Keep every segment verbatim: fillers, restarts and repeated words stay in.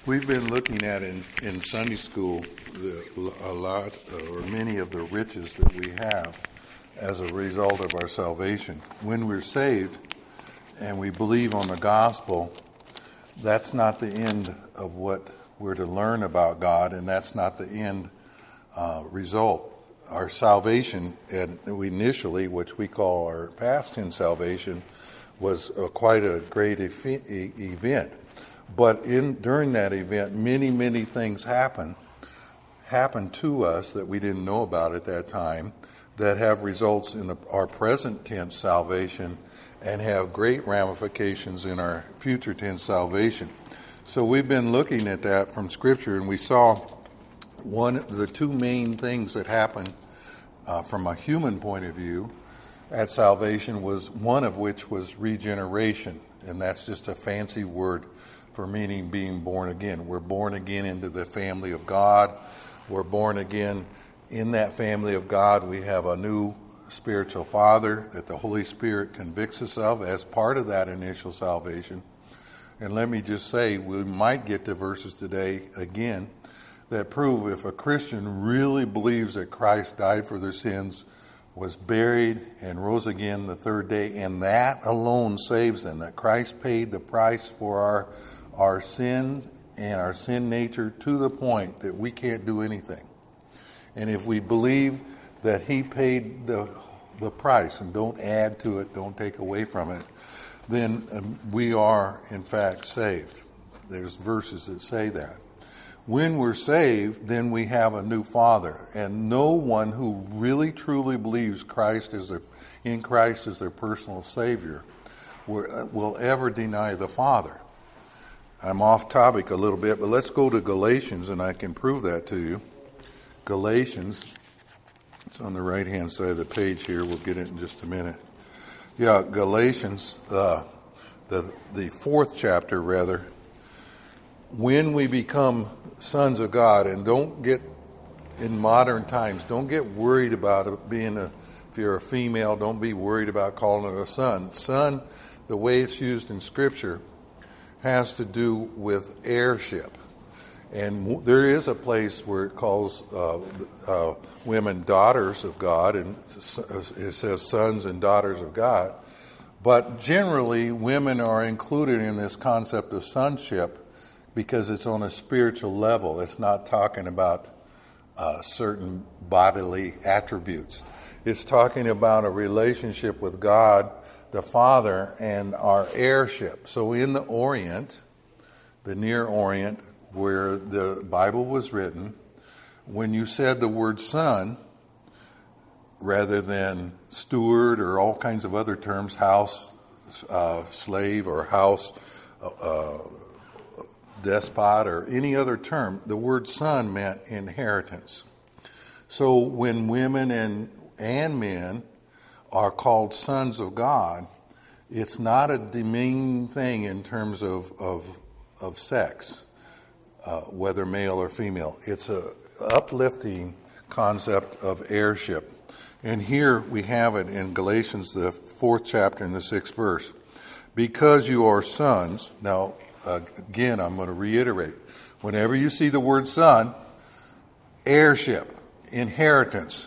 We've been looking at in, in Sunday school the, a lot or many of the riches that we have as a result of our salvation. When we're saved and we believe on the gospel, that's not the end of what we're to learn about God, and that's not the end uh, result. Our salvation, and we initially, which we call our past tense salvation, was uh, quite a great e- event. But in during that event, many, many things happen, happen to us that we didn't know about at that time, that have results in the, our present tense salvation and have great ramifications in our future tense salvation. So we've been looking at that from Scripture, and we saw one, the two main things that happen uh, from a human point of view at salvation was one of which was regeneration, and that's just a fancy word for meaning being born again. We're born again into the family of God. We're born again in that family of God. We have a new spiritual father that the Holy Spirit convicts us of as part of that initial salvation. And let me just say, we might get to verses today again that prove if a Christian really believes that Christ died for their sins, was buried, and rose again the third day, and that alone saves them, that Christ paid the price for our our sin and our sin nature to the point that we can't do anything. And if we believe that he paid the the price and don't add to it, don't take away from it, then um, we are in fact saved. There's verses that say that. When we're saved, then we have a new Father, and no one who really truly believes Christ is their, in Christ as their personal Savior will, will ever deny the Father. I'm off topic a little bit, but let's go to Galatians, and I can prove that to you. Galatians, it's on the right-hand side of the page here. We'll get it in just a minute. Yeah, Galatians, uh, the the fourth chapter, rather. When we become sons of God, and don't get, in modern times, don't get worried about it being a, if you're a female, don't be worried about calling it a son. Son, the way it's used in Scripture, has to do with heirship. And there is a place where it calls uh, uh, women daughters of God, and it says sons and daughters of God. But generally, women are included in this concept of sonship because it's on a spiritual level. It's not talking about uh, certain bodily attributes. It's talking about a relationship with God the Father and our heirship. So in the Orient, the Near Orient, where the Bible was written, when you said the word son, rather than steward or all kinds of other terms, house uh, slave or house uh, despot or any other term, the word son meant inheritance. So when women and, and men are called sons of God, it's not a demeaning thing in terms of of, of sex, uh, whether male or female. It's a uplifting concept of heirship. And here we have it in Galatians, the fourth chapter and the sixth verse. Because you are sons, now uh, again I'm going to reiterate, whenever you see the word son, heirship, inheritance,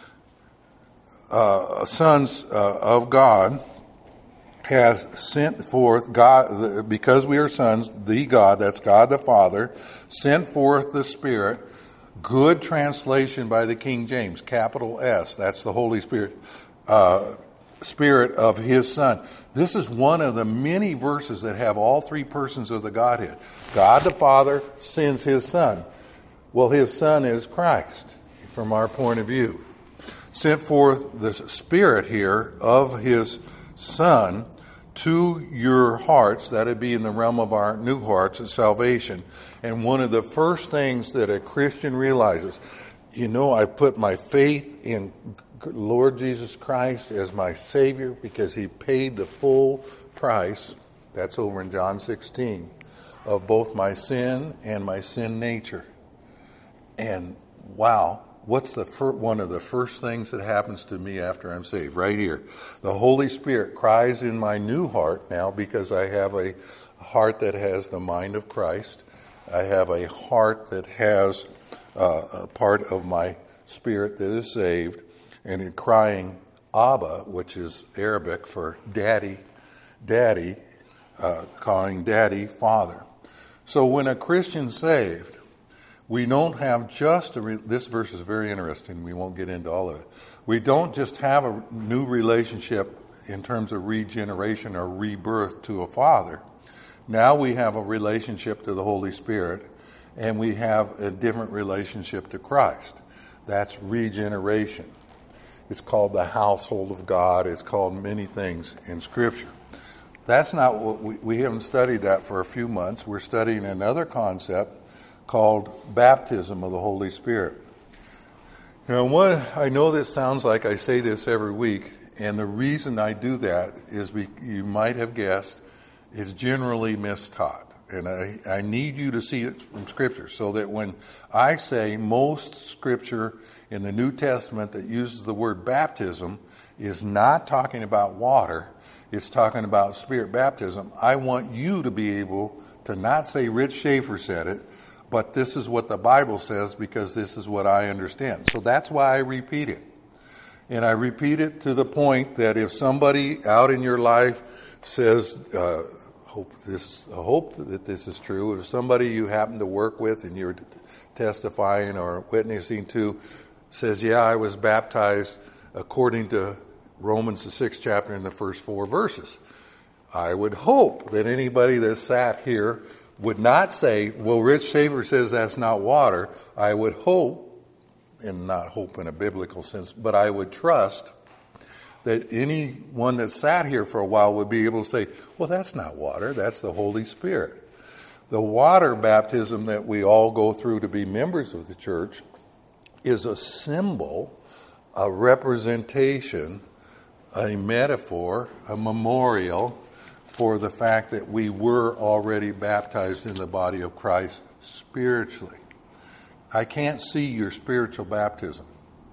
Uh, sons uh, of God has sent forth God, because we are sons, the God, that's God the Father, sent forth the Spirit, good translation by the King James, capital S, that's the Holy Spirit, uh, Spirit of His Son. This is one of the many verses that have all three persons of the Godhead. God the Father sends His Son. Well, His Son is Christ, from our point of view. Sent forth the Spirit here of His Son to your hearts, that it be in the realm of our new hearts and salvation. And one of the first things that a Christian realizes, you know, I put my faith in Lord Jesus Christ as my Savior because He paid the full price, that's over in John sixteen, of both my sin and my sin nature. And wow, what's the fir- one of the first things that happens to me after I'm saved? Right here. The Holy Spirit cries in my new heart now because I have a heart that has the mind of Christ, I have a heart that has uh, a part of my spirit that is saved, and in crying Abba, which is Arabic for daddy, daddy, uh, calling daddy father. So when a Christian's saved, we don't have just a, re- this verse is very interesting, we won't get into all of it. We don't just have a new relationship in terms of regeneration or rebirth to a father. Now we have a relationship to the Holy Spirit, and we have a different relationship to Christ. That's regeneration. It's called the household of God. It's called many things in Scripture. That's not what we, we haven't studied that for a few months. We're studying another concept called baptism of the Holy Spirit. Now, what, I know this sounds like I say this every week, and the reason I do that is, be, you might have guessed, it's generally mistaught. And I, I need you to see it from Scripture, so that when I say most Scripture in the New Testament that uses the word baptism is not talking about water, it's talking about Spirit baptism, I want you to be able to not say Rich Schaefer said it, but this is what the Bible says because this is what I understand. So that's why I repeat it. And I repeat it to the point that if somebody out in your life says, uh, hope this, hope that this is true, if somebody you happen to work with and you're testifying or witnessing to says, yeah, I was baptized according to Romans the sixth chapter in the first four verses, I would hope that anybody that sat here would not say, well, Rich Schaefer says that's not water. I would hope, and not hope in a biblical sense, but I would trust that anyone that sat here for a while would be able to say, well, that's not water, that's the Holy Spirit. The water baptism that we all go through to be members of the church is a symbol, a representation, a metaphor, a memorial for the fact that we were already baptized in the body of Christ spiritually. I can't see your spiritual baptism.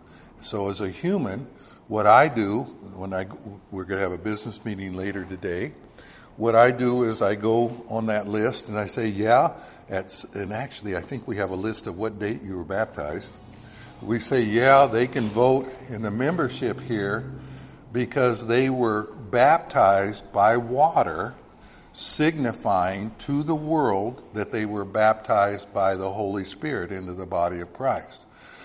So as a human, what I do, when I we're going to have a business meeting later today, what I do is I go on that list and I say, yeah, at, and actually I think we have a list of what date you were baptized. We say, yeah, they can vote in the membership here because they were baptized by water, signifying to the world that they were baptized by the Holy Spirit into the body of Christ.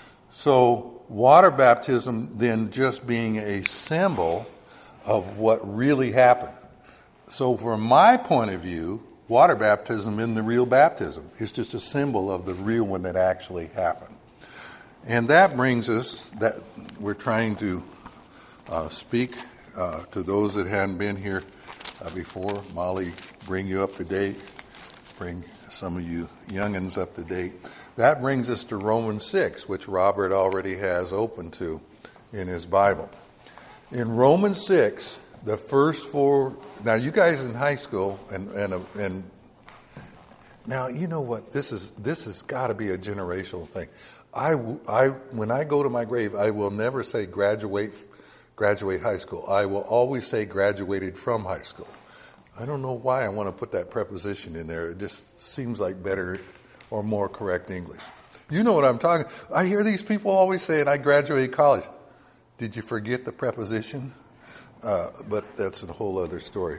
So water baptism then just being a symbol of what really happened. So from my point of view, water baptism isn't the real baptism. It's just a symbol of the real one that actually happened. And that brings us, that we're trying to uh, speak uh, to those that hadn't been here uh, before. Molly, bring you up to date. Bring some of you youngins up to date. That brings us to Romans six, which Robert already has open to in his Bible. In Romans six, the first four, now you guys in high school, and and and now you know what, this is this has got to be a generational thing. I, I when I go to my grave, I will never say graduate graduate high school. I will always say graduated from high school. I don't know why I want to put that preposition in there. It just seems like better or more correct English. You know what I'm talking. I hear these people always saying, I graduated college. Did you forget the preposition? Uh, but that's a whole other story.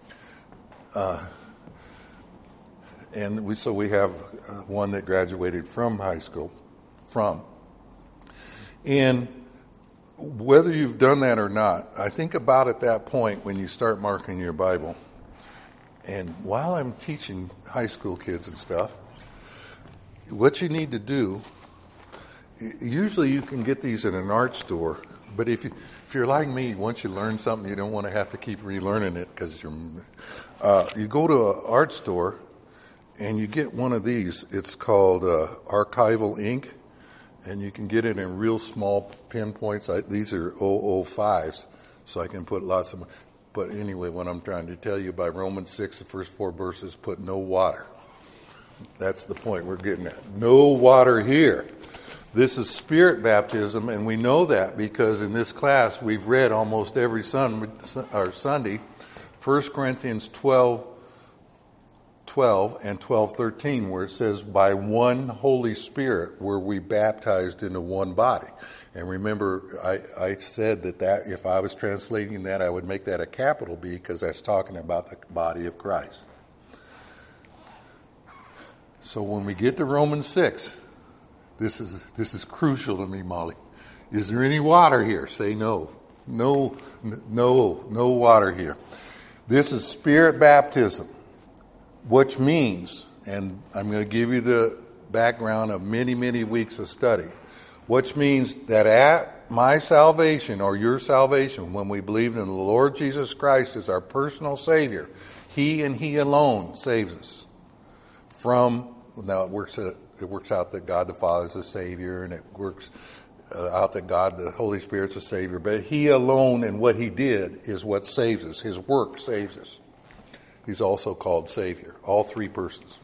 Uh, and we so we have uh, one that graduated from high school, from. And whether you've done that or not, I think about at that point when you start marking your Bible. And while I'm teaching high school kids and stuff, what you need to do, usually you can get these in an art store, but if, you, if you're like me, once you learn something, you don't want to have to keep relearning it because you're, uh, you go to an art store and you get one of these. It's called uh, archival ink, and you can get it in real small pinpoints. I, these are double oh fives, so I can put lots of. But anyway, what I'm trying to tell you by Romans six, the first four verses, put no water. That's the point we're getting at. No water here. This is spirit baptism, and we know that because in this class we've read almost every sun, or Sunday First Corinthians twelve, twelve and twelve thirteen, where it says, by one Holy Spirit were we baptized into one body. And remember, I, I said that, that if I was translating that, I would make that a capital B, because that's talking about the body of Christ. So when we get to Romans six, this is this is crucial to me, Molly. Is there any water here? Say no. No, no, no water here. This is Spirit baptism, which means, and I'm going to give you the background of many, many weeks of study, which means that at my salvation, or your salvation, when we believe in the Lord Jesus Christ as our personal Savior, He and He alone saves us from, now it works, it works out that God the Father is a Savior, and it works Uh, out that God, the Holy Spirit's a Savior, but He alone and what He did is what saves us. His work saves us. He's also called Savior, all three persons.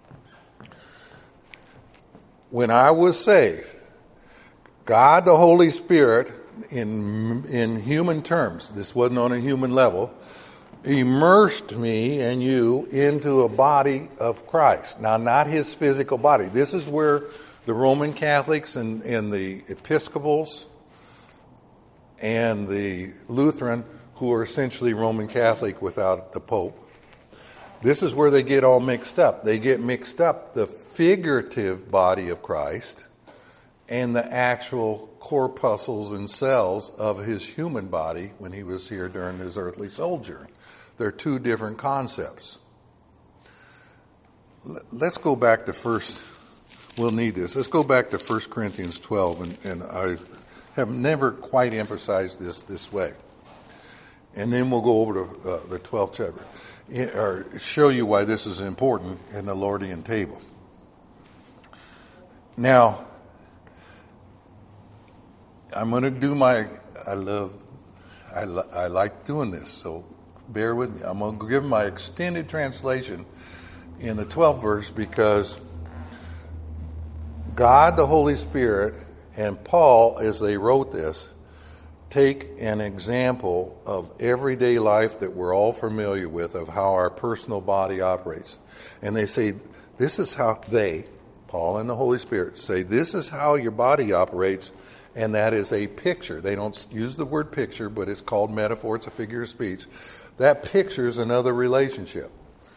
When I was saved, God, the Holy Spirit, in, in human terms, this wasn't on a human level, immersed me and you into a body of Christ. Now, not His physical body. This is where the Roman Catholics and, and the Episcopals and the Lutheran, who are essentially Roman Catholic without the Pope, this is where they get all mixed up. They get mixed up the figurative body of Christ and the actual corpuscles and cells of His human body when He was here during His earthly sojourn. They're two different concepts. Let's go back to first... We'll need this. Let's go back to First Corinthians twelve, and, and I have never quite emphasized this this way. And then we'll go over to uh, the twelfth chapter, or show you why this is important in the Lordian table. Now, I'm going to do my, I love, I, I like doing this, so bear with me. I'm going to give my extended translation in the twelfth verse, because God, the Holy Spirit, and Paul, as they wrote this, take an example of everyday life that we're all familiar with, of how our personal body operates. And they say, this is how they, Paul and the Holy Spirit, say, this is how your body operates, and that is a picture. They don't use the word picture, but it's called metaphor. It's a figure of speech. That picture is another relationship.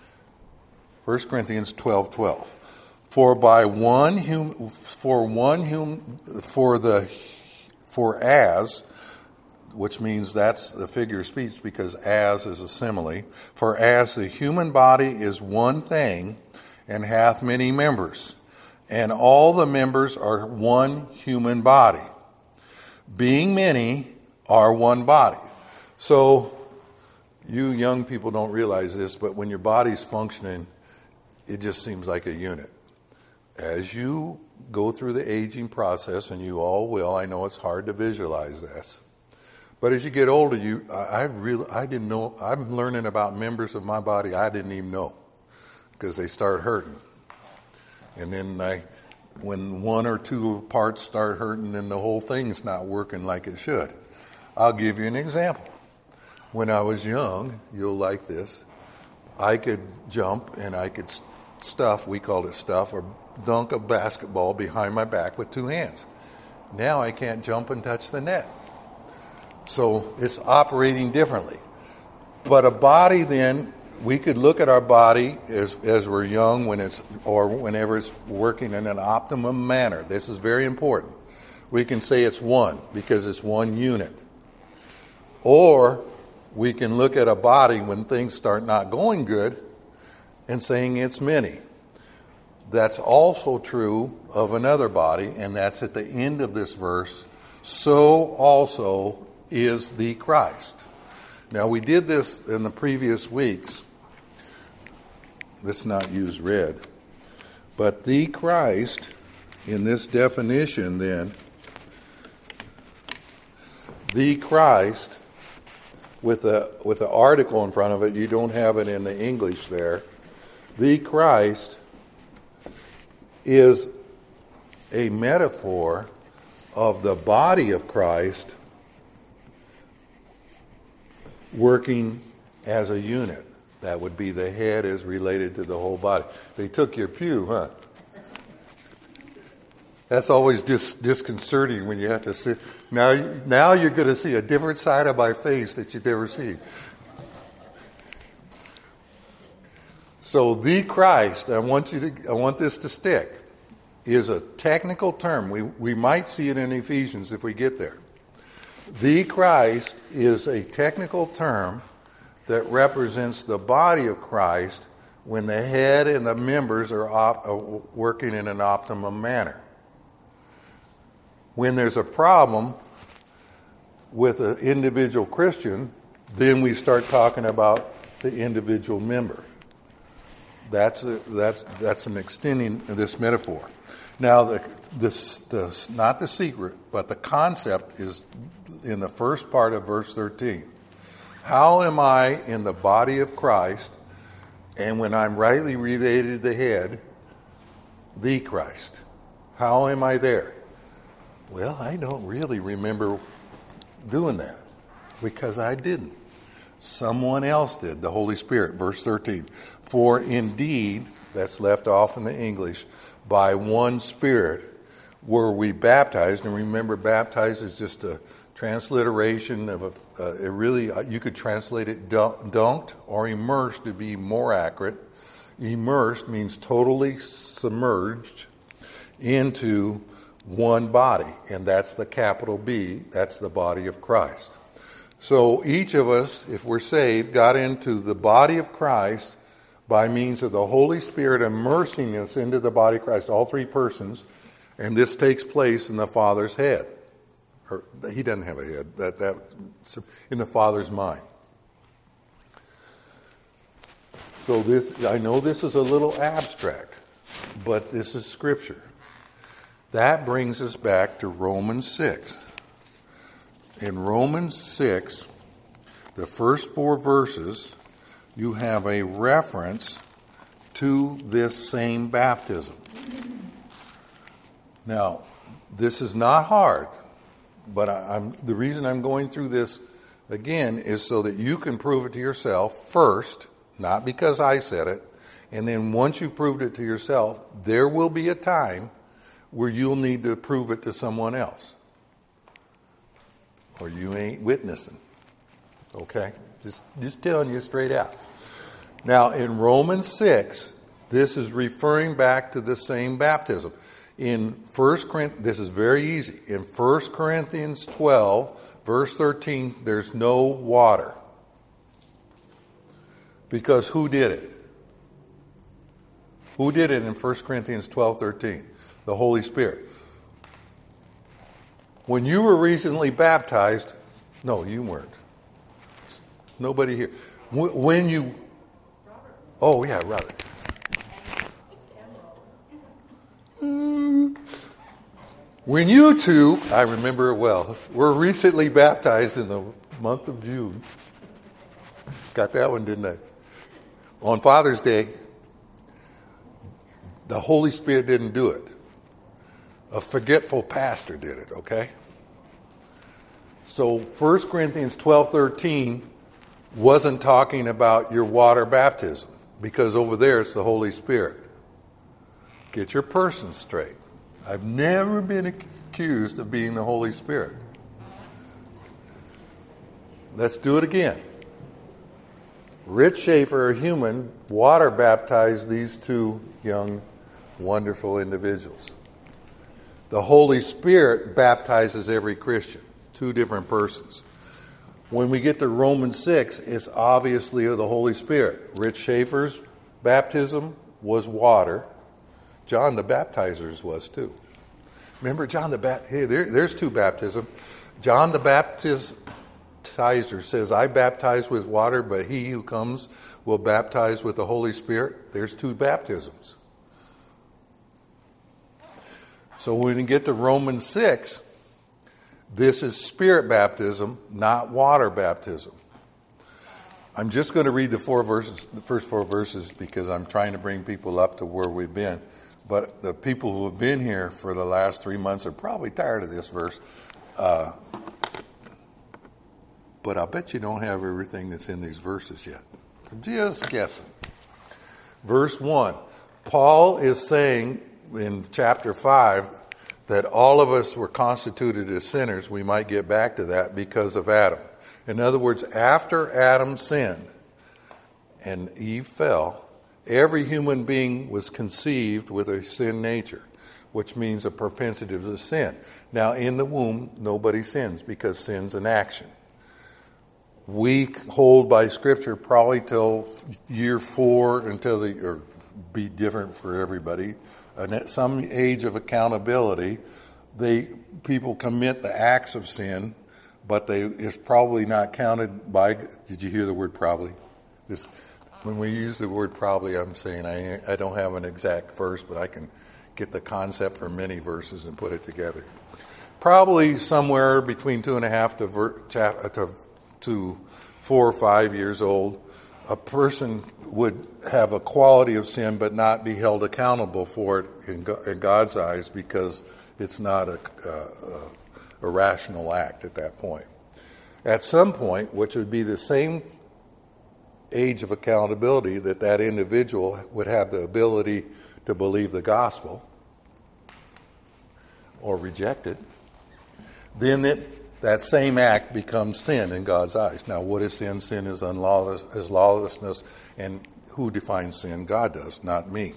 First Corinthians twelve twelve. For by one hum, for one hum, for the, for as, which means that's the figure of speech, because as is a simile. For as the human body is one thing, and hath many members, and all the members are one human body, being many are one body. So, you young people don't realize this, but when your body's functioning, it just seems like a unit. As you go through the aging process, and you all will, I know it's hard to visualize this, but as you get older, you I, I really I didn't know. I'm learning about members of my body I didn't even know, because they start hurting, and then I, when one or two parts start hurting, then the whole thing's not working like it should. I'll give you an example. When I was young, you'll like this. I could jump and I could stuff, we called it stuff, or dunk a basketball behind my back with two hands. Now I can't jump and touch the net. So it's operating differently. But a body, then, we could look at our body as as we're young, when it's or whenever it's working in an optimum manner. This is very important. We can say it's one, because it's one unit. Or we can look at a body when things start not going good and saying it's many. That's also true of another body, and that's at the end of this verse. So also is the Christ. Now, we did this in the previous weeks. Let's not use red. But the Christ, in this definition then, the Christ, with a with the article in front of it, you don't have it in the English there. The Christ is a metaphor of the body of Christ working as a unit. That would be the head is related to the whole body. They took your pew, huh? That's always dis- disconcerting when you have to sit. Now, now you're going to see a different side of my face that you've never seen. So the Christ, I want you to, I want this to stick, is a technical term. We we might see it in Ephesians if we get there. The Christ is a technical term that represents the body of Christ when the head and the members are op- uh, working in an optimum manner. When there's a problem with an individual Christian, then we start talking about the individual member. That's a, that's that's an extending of this metaphor. Now, the, this, this not the secret, but the concept is in the first part of verse thirteen. How am I in the body of Christ, and when I'm rightly related to the head, the Christ? How am I there? Well, I don't really remember doing that because I didn't. Someone else did, the Holy Spirit. Verse thirteen. For indeed, that's left off in the English, by one Spirit were we baptized. And remember, baptized is just a transliteration of a, uh, it really, uh, you could translate it dunked or immersed to be more accurate. Immersed means totally submerged into one body, and that's the capital B, that's the body of Christ. So each of us, if we're saved, got into the body of Christ by means of the Holy Spirit immersing us into the body of Christ, all three persons, and this takes place in the Father's head. Or, he doesn't have a head, that, that in the Father's mind. So this, I know this is a little abstract, but this is Scripture. That brings us back to Romans six. In Romans six, the first four verses, you have a reference to this same baptism. Now, this is not hard, but I, I'm, the reason I'm going through this again is so that you can prove it to yourself first, not because I said it, and then once you've proved it to yourself, there will be a time where you'll need to prove it to someone else. Or you ain't witnessing. Okay? Just, just telling you straight out. Now, in Romans six, this is referring back to the same baptism. In First Corinthians, this is very easy. In First Corinthians twelve, verse thirteen, there's no water. Because who did it? Who did it in First Corinthians twelve, thirteen? The Holy Spirit. When you were recently baptized, no, you weren't. Nobody here. When you, oh yeah, Robert. When you two, I remember it well, were recently baptized in the month of June. Got that one, didn't I? On Father's Day, the Holy Spirit didn't do it. A forgetful pastor did it, okay? So First Corinthians twelve thirteen wasn't talking about your water baptism, because over there it's the Holy Spirit. Get your person straight. I've never been accused of being the Holy Spirit. Let's do it again. Rich Schaefer, a human, water baptized these two young, wonderful individuals. The Holy Spirit baptizes every Christian, two different persons. When we get to Romans six, it's obviously the Holy Spirit. Rich Schaefer's baptism was water. John the Baptizer's was too. Remember John the Baptizer? Hey, there, there's two baptisms. John the Baptizer says, I baptize with water, but he who comes will baptize with the Holy Spirit. There's two baptisms. So when we get to Romans six, this is spirit baptism, not water baptism. I'm just going to read the four verses, the first four verses, because I'm trying to bring people up to where we've been. But the people who have been here for the last three months are probably tired of this verse. Uh, but I'll bet you don't have everything that's in these verses yet. Just guessing. Verse one. Paul is saying in chapter five that all of us were constituted as sinners. We might get back to that because of Adam. In other words, after Adam sinned and Eve fell, every human being was conceived with a sin nature, which means a propensity to sin. Now, in the womb, nobody sins because sin's an action. We hold by Scripture probably till year four until the, or be different for everybody. And at some age of accountability, they people commit the acts of sin, but they it's probably not counted by. Did you hear the word probably? This, when we use the word probably, I'm saying I I don't have an exact verse, but I can get the concept from many verses and put it together. Probably somewhere between two and a half to ver, to, to four or five years old, a person would have a quality of sin but not be held accountable for it in, in God's eyes because it's not a, a, a rational act at that point. At some point, which would be the same age of accountability that that individual would have the ability to believe the gospel or reject it, then it, that same act becomes sin in God's eyes. Now, what is sin? Sin is unlawless, is lawlessness, and who defines sin? God does, not me.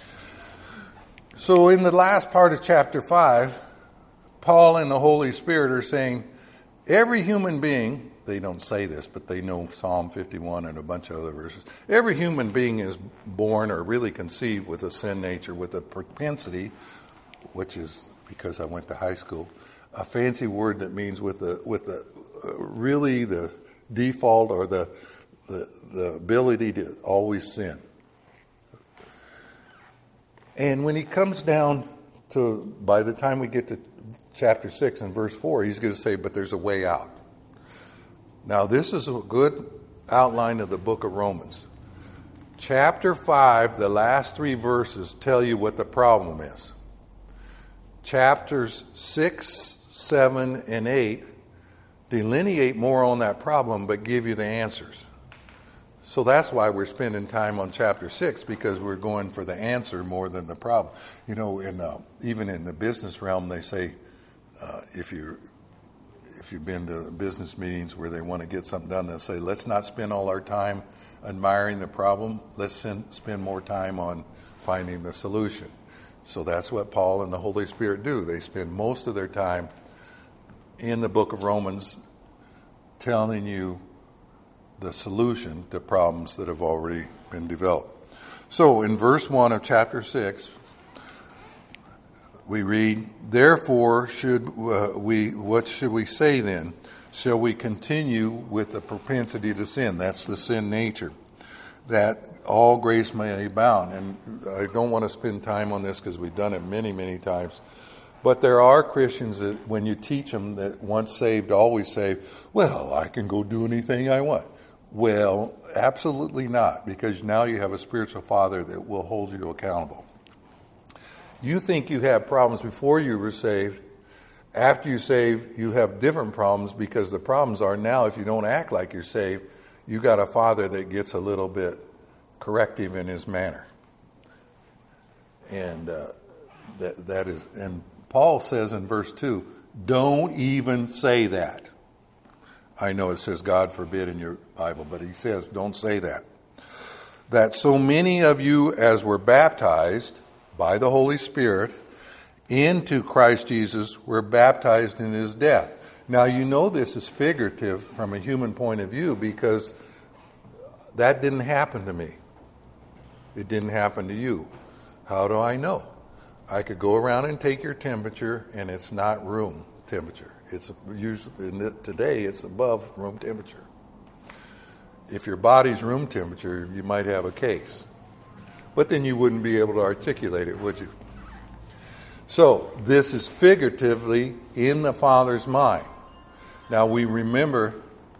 So in the last part of chapter five, Paul and the Holy Spirit are saying, every human being, they don't say this, but they know Psalm fifty-one and a bunch of other verses, every human being is born or really conceived with a sin nature, with a propensity, which is, because I went to high school, a fancy word that means with the with the uh, really the default or the, the the ability to always sin. And when he comes down to, by the time we get to chapter six and verse four, he's going to say, but there's a way out. Now, this is a good outline of the book of Romans. Chapter five, the last three verses tell you what the problem is. Chapters six, seven, and eight delineate more on that problem but give you the answers. So that's why we're spending time on chapter six, because we're going for the answer more than the problem. You know, in uh, even in the business realm, they say uh, if you're if you've been to business meetings where they want to get something done, they'll say, let's not spend all our time admiring the problem. Let's send, spend more time on finding the solution. So that's what Paul and the Holy Spirit do. They spend most of their time in the book of Romans telling you the solution to problems that have already been developed. So in verse one of chapter six, we read, therefore should uh, we, what should we say then? Shall we continue with the propensity to sin? That's the sin nature, that all grace may abound. And I don't want to spend time on this because we've done it many, many times. But there are Christians that when you teach them that once saved, always saved, well, I can go do anything I want. Well, absolutely not, because now you have a spiritual father that will hold you accountable. You think you have problems before you were saved. After you saved, you have different problems, because the problems are now, if you don't act like you're saved, you got a father that gets a little bit corrective in his manner. And uh, that that is, and Paul says in verse two, don't even say that. I know it says God forbid in your Bible, but he says don't say that. That so many of you as were baptized by the Holy Spirit into Christ Jesus were baptized in his death. Now you know this is figurative from a human point of view, because that didn't happen to me. It didn't happen to you. How do I know? I could go around and take your temperature, and it's not room temperature. It's usually today it's above room temperature. If your body's room temperature, you might have a case, but then you wouldn't be able to articulate it, would you? So this is figuratively in the Father's mind. Now we remember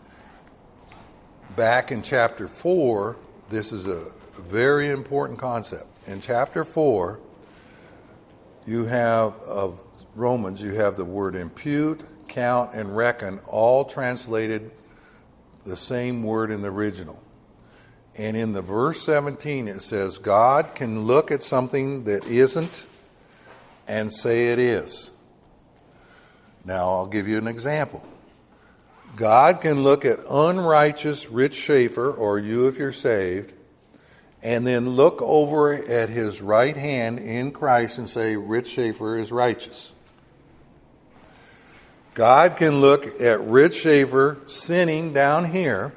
back in chapter four, this is a very important concept. In chapter four, you have of Romans, you have the word impute, count, and reckon, all translated the same word in the original. And in the verse seventeen it says, God can look at something that isn't and say it is. Now I'll give you an example. God can look at unrighteous Rich Schaefer, or you if you're saved, and then look over at his right hand in Christ and say, Rich Schaefer is righteous. God can look at Rich Schaefer sinning down here,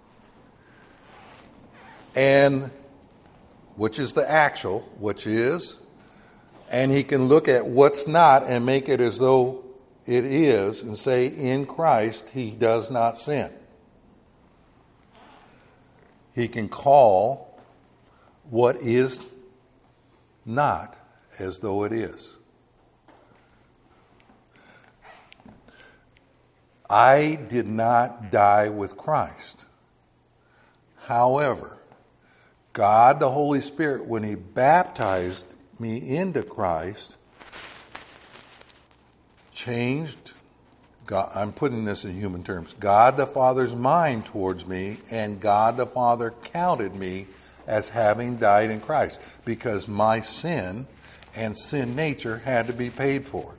and which is the actual, which is, and he can look at what's not and make it as though it is and say, in Christ he does not sin. He can call what is not as though it is. I did not die with Christ. However, God, the Holy Spirit, when he baptized me into Christ, changed, God, I'm putting this in human terms, God the Father's mind towards me, and God the Father counted me as having died in Christ, because my sin and sin nature had to be paid for.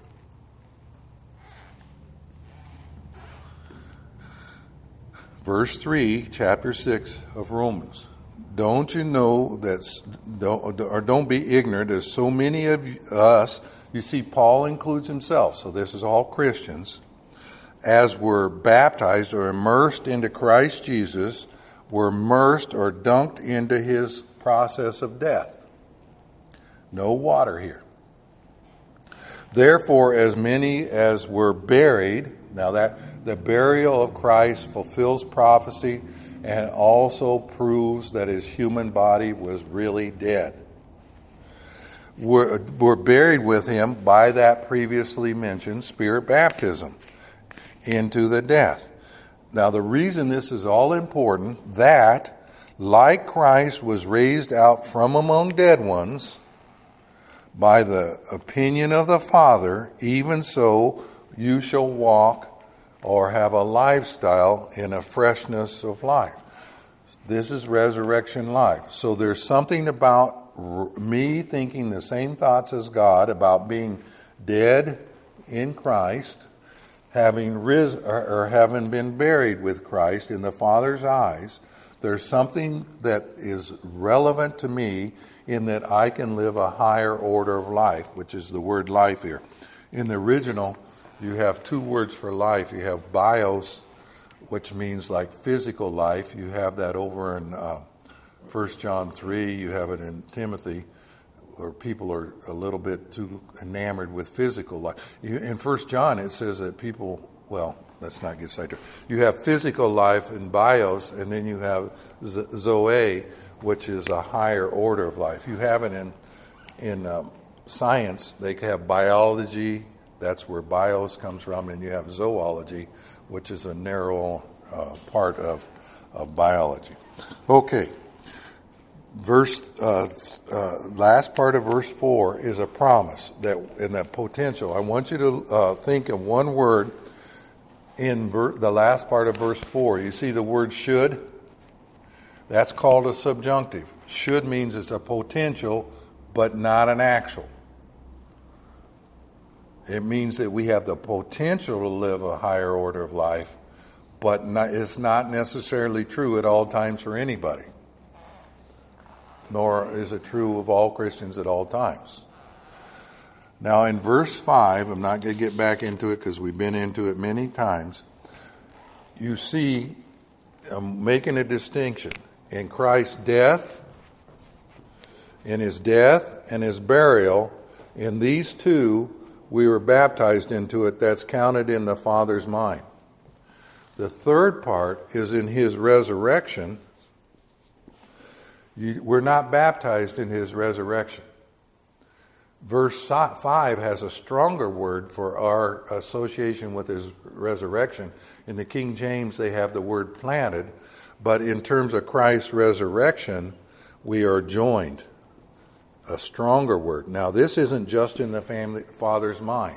Verse three, chapter six of Romans. Don't you know that, don't, or don't be ignorant, as so many of us, you see, Paul includes himself, so this is all Christians, as were baptized or immersed into Christ Jesus, were immersed or dunked into his process of death. No water here. Therefore, as many as were buried, now that the burial of Christ fulfills prophecy and also proves that his human body was really dead. We're, we're buried with him by that previously mentioned Spirit baptism into the death. Now, the reason this is all important, that like Christ was raised out from among dead ones by the opinion of the Father, even so you shall walk or have a lifestyle in a freshness of life. This is resurrection life. So there's something about me thinking the same thoughts as God about being dead in Christ, having ris- or, or having been buried with Christ in the Father's eyes. There's something that is relevant to me in that I can live a higher order of life, which is the word life here. In the original, you have two words for life. You have bios, which means like physical life. You have that over in uh, First John three. You have it in Timothy, where people are a little bit too enamored with physical life. You, in First John, it says that people, well, let's not get sidetracked. You have physical life in bios, and then you have zoe, which is a higher order of life. You have it in, in um, science. They have biology. That's where bios comes from, and you have zoology, which is a narrow uh, part of, of biology. Okay, verse uh, uh, last part of verse four is a promise that in that potential. I want you to uh, think of one word in ver- the last part of verse four. You see the word should? That's called a subjunctive. Should means it's a potential, but not an actual. It means that we have the potential to live a higher order of life, but not, it's not necessarily true at all times for anybody. Nor is it true of all Christians at all times. Now in verse five, I'm not going to get back into it because we've been into it many times. You see, I'm making a distinction. In Christ's death, in his death and his burial, in these two, we were baptized into it. That's counted in the Father's mind. The third part is in his resurrection. You, we're not baptized in his resurrection. Verse five has a stronger word for our association with his resurrection. In the King James, they have the word planted. But in terms of Christ's resurrection, we are joined. A stronger word. Now, this isn't just in the family Father's mind.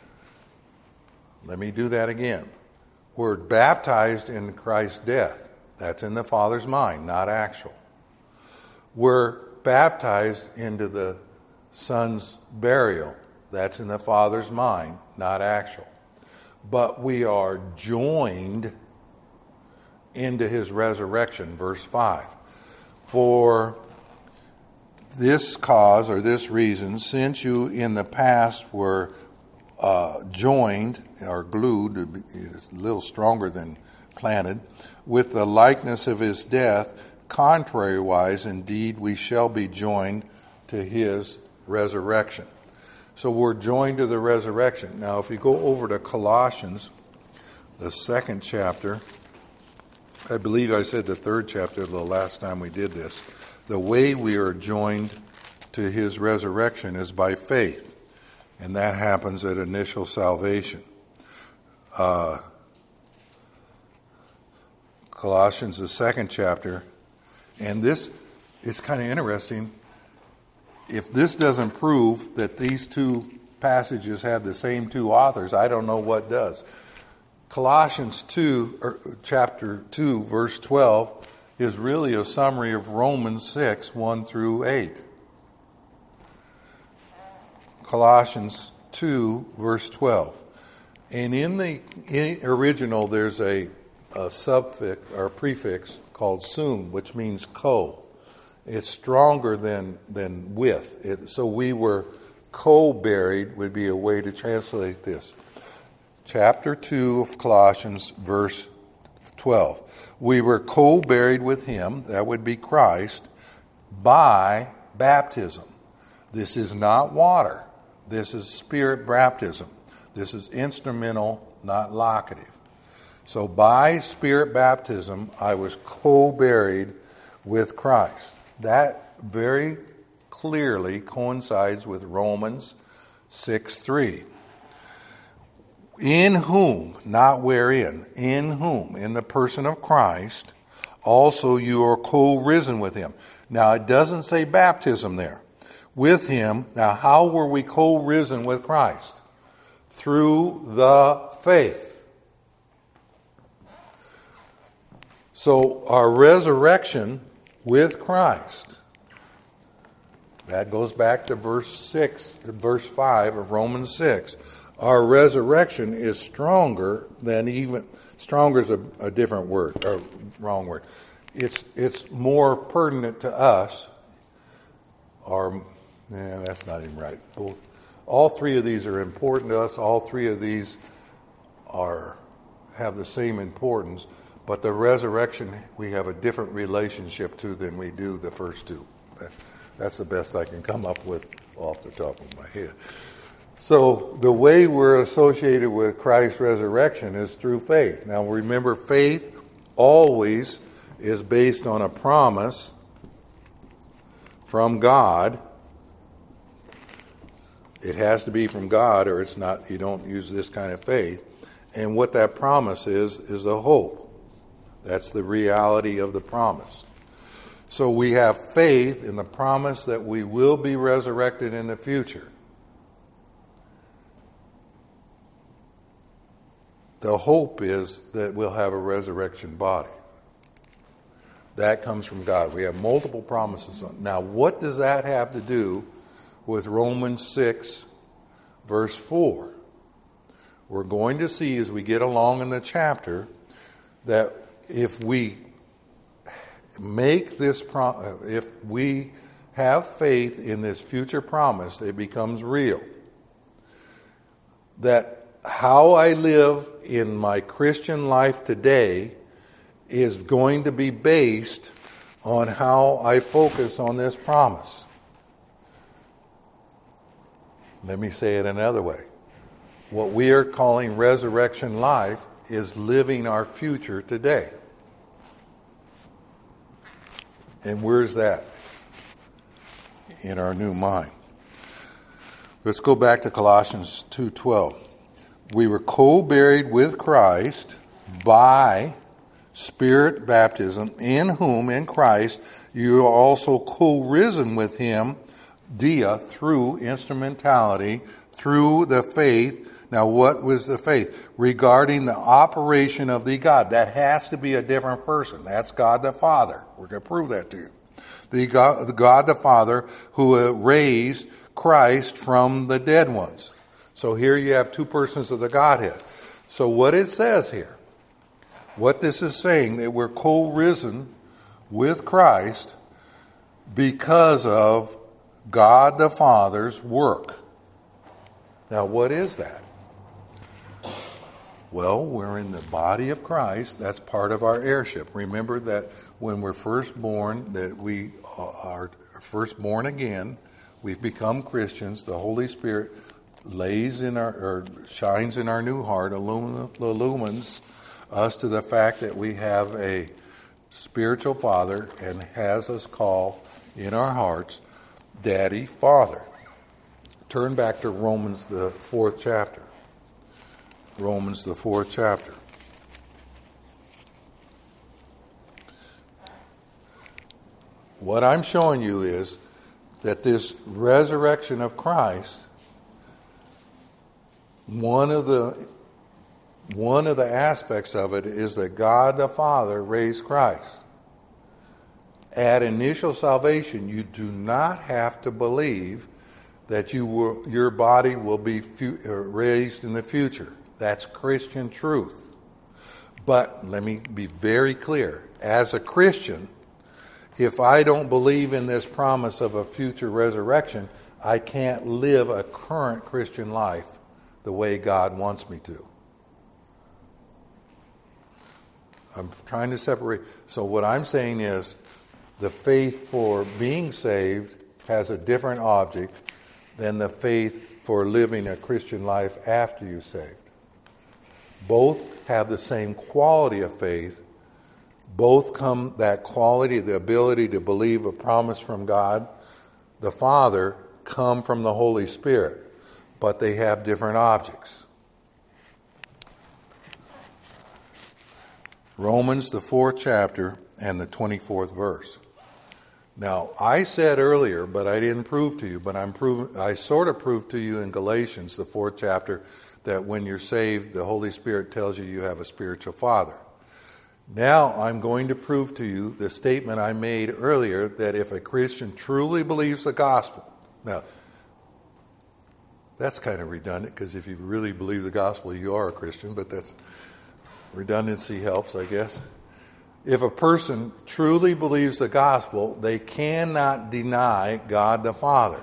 Let me do that again. We're baptized in Christ's death. That's in the Father's mind, not actual. We're baptized into the Son's burial. That's in the Father's mind, not actual. But we are joined into his resurrection, verse five. For this cause or this reason, since you in the past were uh, joined or glued, it's a little stronger than planted, with the likeness of his death, contrariwise, indeed, we shall be joined to his resurrection. So we're joined to the resurrection. Now, if you go over to Colossians, the second chapter, I believe I said the third chapter the last time we did this. The way we are joined to his resurrection is by faith, and that happens at initial salvation. Uh, Colossians, the second chapter, and this is kind of interesting. If this doesn't prove that these two passages had the same two authors, I don't know what does. Colossians two, or chapter two, verse twelve, is really a summary of Romans six, one through eight. Colossians two, verse twelve. And in the in original, there's a, a suffix or prefix called soon, which means co. It's stronger than, than with. It, so we were co-buried would be a way to translate this. Chapter two of Colossians, verse twelve. We were co-buried with him, that would be Christ, by baptism. This is not water. This is spirit baptism. This is instrumental, not locative. So by spirit baptism, I was co-buried with Christ. That very clearly coincides with Romans six three. In whom, not wherein, in whom, in the person of Christ, also you are co-risen with him. Now it doesn't say baptism there. With him, now how were we co-risen with Christ? Through the faith. So our resurrection with Christ, that goes back to verse six, verse five of Romans six. Our resurrection is stronger than even, stronger is a, a different word, or wrong word. It's it's more pertinent to us, or, yeah, that's not even right. Both, all three of these are important to us. All three of these are have the same importance, but the resurrection we have a different relationship to than we do the first two. That's the best I can come up with off the top of my head. So the way we're associated with Christ's resurrection is through faith. Now remember, faith always is based on a promise from God. It has to be from God, or it's not. You don't use this kind of faith. And what that promise is, is a hope. That's the reality of the promise. So we have faith in the promise that we will be resurrected in the future. The hope is that we'll have a resurrection body. That comes from God. We have multiple promises. Now, what does that have to do with Romans six, verse four? We're going to see as we get along in the chapter that if we make this prom- if we have faith in this future promise, it becomes real. That how I live in my Christian life today is going to be based on how I focus on this promise. Let me say it another way. What we are calling resurrection life is living our future today. And where's that? In our new mind. Let's go back to Colossians two twelve. We were co-buried with Christ by spirit baptism, in whom, in Christ, you are also co-risen with him dia, through instrumentality, through the faith. Now, what was the faith? Regarding the operation of the God. That has to be a different person. That's God the Father. We're going to prove that to you. The God, the God the Father who raised Christ from the dead ones. So here you have two persons of the Godhead. So what it says here, what this is saying, that we're co-risen with Christ because of God the Father's work. Now, what is that? Well, we're in the body of Christ. That's part of our heirship. Remember that when we're first born, that we are first born again, we've become Christians. The Holy Spirit lays in our, or shines in our new heart, illumines us to the fact that we have a spiritual Father and has us call in our hearts, Daddy, Father. Turn back to Romans, the fourth chapter. Romans, the fourth chapter. What I'm showing you is that this resurrection of Christ, one of the one of the aspects of it is that God the Father raised Christ. At initial salvation, you do not have to believe that you will, your body will be fu- raised in the future. That's Christian truth. But let me be very clear. As a Christian, if I don't believe in this promise of a future resurrection, I can't live a current Christian life the way God wants me to. I'm trying to separate. So what I'm saying is the faith for being saved has a different object than the faith for living a Christian life after you're saved. Both have the same quality of faith. Both come, that quality, the ability to believe a promise from God, the Father, come from the Holy Spirit. But they have different objects. Romans, the fourth chapter, and the twenty-fourth verse. Now, I said earlier, but I didn't prove to you, but I'm prove, I sort of proved to you in Galatians, the fourth chapter, that when you're saved, the Holy Spirit tells you you have a spiritual father. Now, I'm going to prove to you the statement I made earlier, that if a Christian truly believes the gospel, now, that's kind of redundant, because if you really believe the gospel, you are a Christian, but that's redundancy helps, I guess. If a person truly believes the gospel, they cannot deny God the Father.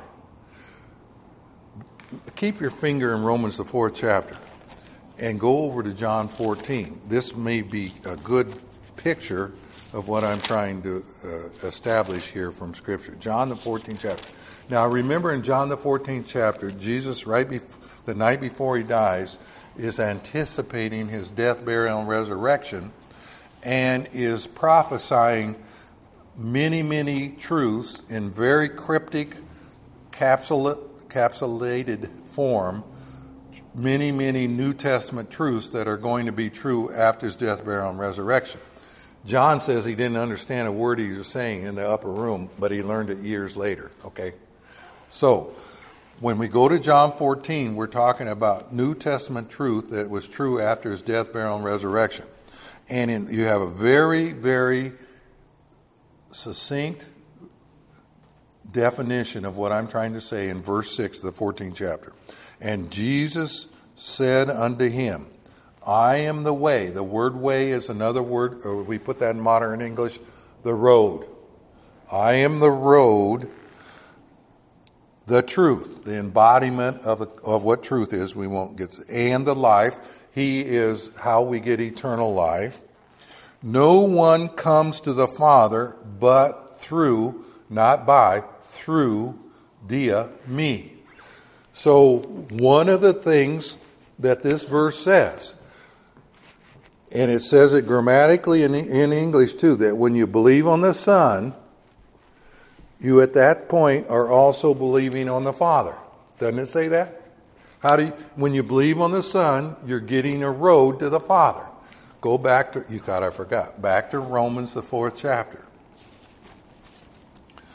Keep your finger in Romans, the fourth chapter, and go over to John fourteen. This may be a good picture of what I'm trying to uh, establish here from Scripture. John, the fourteenth chapter. Now, remember in John, the fourteenth chapter, Jesus, right before, the night before he dies, is anticipating his death, burial, and resurrection, and is prophesying many, many truths in very cryptic, capsula- capsulated form, many, many New Testament truths that are going to be true after his death, burial, and resurrection. John says he didn't understand a word he was saying in the upper room, but he learned it years later, okay? So, when we go to John fourteen, we're talking about New Testament truth that was true after his death, burial, and resurrection. And in, you have a very, very succinct definition of what I'm trying to say in verse six of the fourteenth chapter. And Jesus said unto him, I am the way. The word way is another word, or we put that in modern English, the road. I am the road, the truth, the embodiment of, of what truth is. We won't get to, and the life. He is how we get eternal life. No one comes to the Father but through, not by, through, dia, me. So one of the things that this verse says, and it says it grammatically in, in English too, that when you believe on the Son, you at that point are also believing on the Father. Doesn't it say that? How do you, when you believe on the Son, you're getting a road to the Father. Go back to, you thought I forgot, back to Romans, the fourth chapter.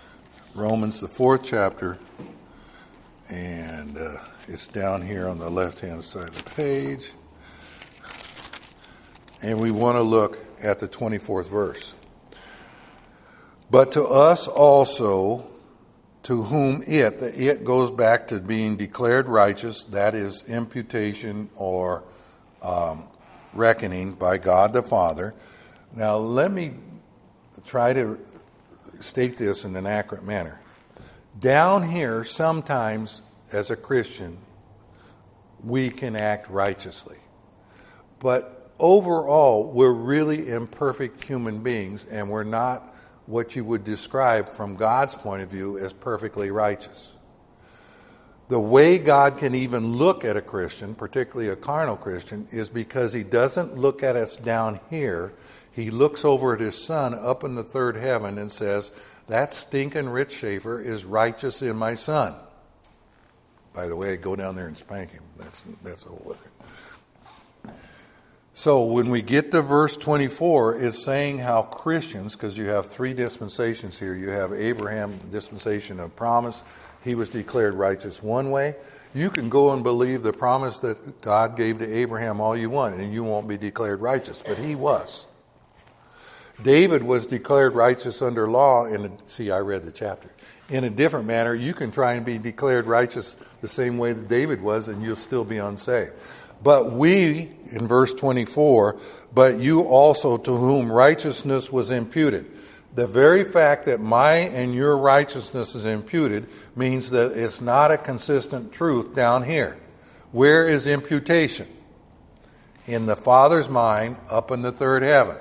Romans, the fourth chapter, and uh, it's down here on the left-hand side of the page. And we want to look at the twenty-fourth verse. But to us also, to whom it, the it goes back to being declared righteous, that is imputation or um, reckoning by God the Father. Now let me try to state this in an accurate manner. Down here, sometimes as a Christian, we can act righteously. But overall, we're really imperfect human beings, and we're not what you would describe from God's point of view as perfectly righteous. The way God can even look at a Christian, particularly a carnal Christian, is because he doesn't look at us down here. He looks over at his son up in the third heaven and says, that stinking Rich Schaefer is righteous in my son. By the way, go down there and spank him. That's, that's a whole other. So when we get to verse twenty-four, it's saying how Christians, because you have three dispensations here. You have Abraham, dispensation of promise. He was declared righteous one way. You can go and believe the promise that God gave to Abraham all you want, and you won't be declared righteous, but he was. David was declared righteous under law. In a, see, I read the chapter. In a different manner, you can try and be declared righteous the same way that David was, and you'll still be unsaved. But we, in verse twenty-four, but you also to whom righteousness was imputed. The very fact that my and your righteousness is imputed means that it's not a consistent truth down here. Where is imputation? In the Father's mind up in the third heaven.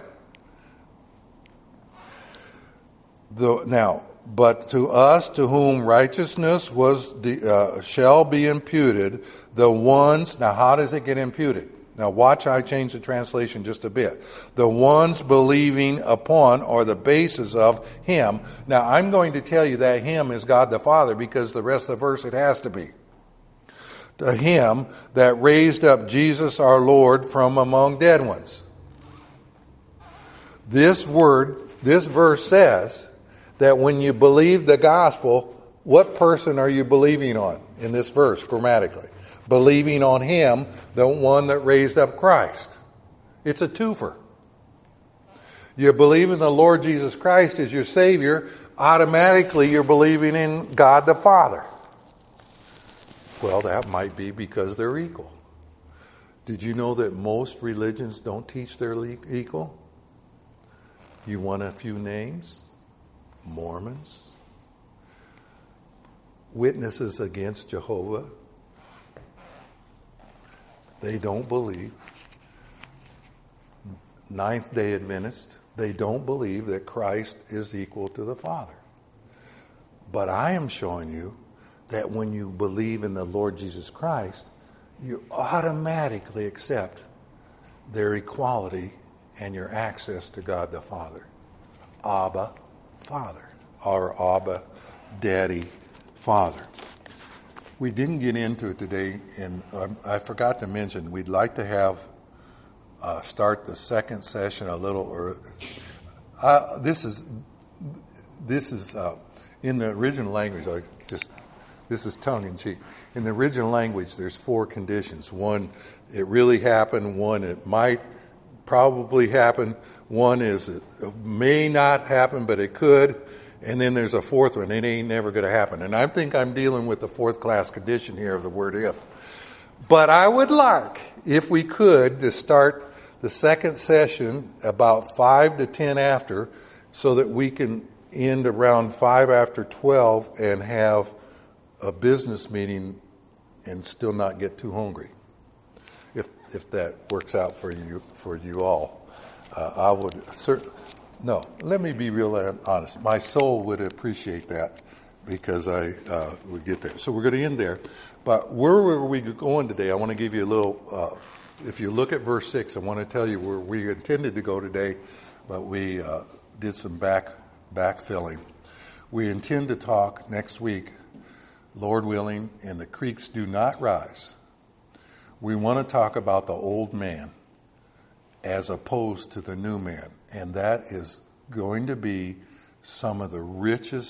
The, now, but to us to whom righteousness was uh, shall be imputed, the ones, now how does it get imputed? Now watch, I change the translation just a bit. The ones believing upon or the basis of him. Now I'm going to tell you that him is God the Father because the rest of the verse it has to be. To him that raised up Jesus our Lord from among dead ones. This word, this verse says that when you believe the gospel, what person are you believing on in this verse grammatically? Believing on him, the one that raised up Christ. It's a twofer. You believe in the Lord Jesus Christ as your Savior, automatically you're believing in God the Father. Well, that might be because they're equal. Did you know that most religions don't teach they're equal? You want a few names? Mormons, witnesses against Jehovah, they don't believe. Ninth Day Adventists, they don't believe that Christ is equal to the Father. But I am showing you that when you believe in the Lord Jesus Christ, you automatically accept their equality and your access to God the Father. Abba, Father, or Abba, Daddy, Father. We didn't get into it today, and um, I forgot to mention we'd like to have uh, start the second session a little early. Uh, this is this is uh, in the original language. I just this is tongue in cheek. In the original language, there's four conditions. One, it really happened. One, it might probably happen. One is it may not happen, but it could. And then there's a fourth one. It ain't never going to happen. And I think I'm dealing with the fourth class condition here of the word if. But I would like, if we could, to start the second session about five to ten after, so that we can end around five after twelve and have a business meeting and still not get too hungry. If if that works out for you for you all, uh, I would certainly. No, let me be real honest. My soul would appreciate that because I uh, would get there. So we're going to end there. But where were we going today? I want to give you a little. Uh, if you look at verse six, I want to tell you where we intended to go today, but we uh, did some back backfilling. We intend to talk next week, Lord willing, and the creeks do not rise. We want to talk about the old man as opposed to the new man. And that is going to be some of the richest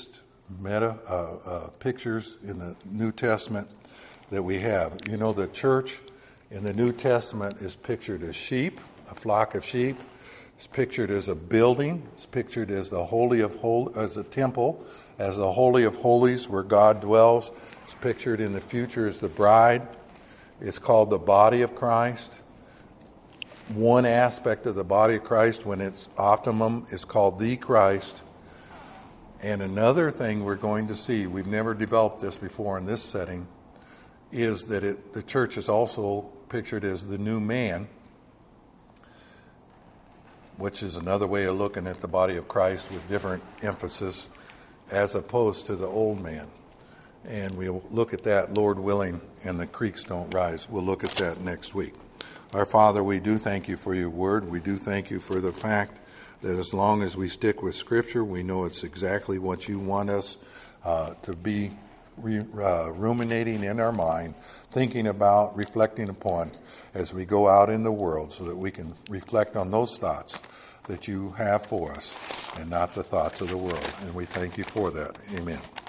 meta uh, uh, pictures in the New Testament that we have. You know, the church in the New Testament is pictured as sheep, a flock of sheep. It's pictured as a building. It's pictured as the holy of hol- as a temple, as the holy of holies where God dwells. It's pictured in the future as the bride. It's called the body of Christ. One aspect of the body of Christ, when it's optimum, is called the Christ. And another thing we're going to see, we've never developed this before in this setting, is that it, the church is also pictured as the new man, which is another way of looking at the body of Christ with different emphasis, as opposed to the old man. And we'll look at that, Lord willing, and the creeks don't rise. We'll look at that next week. Our Father, we do thank you for your word. We do thank you for the fact that as long as we stick with Scripture, we know it's exactly what you want us uh, to be re- uh, ruminating in our mind, thinking about, reflecting upon as we go out in the world, so that we can reflect on those thoughts that you have for us and not the thoughts of the world. And we thank you for that. Amen.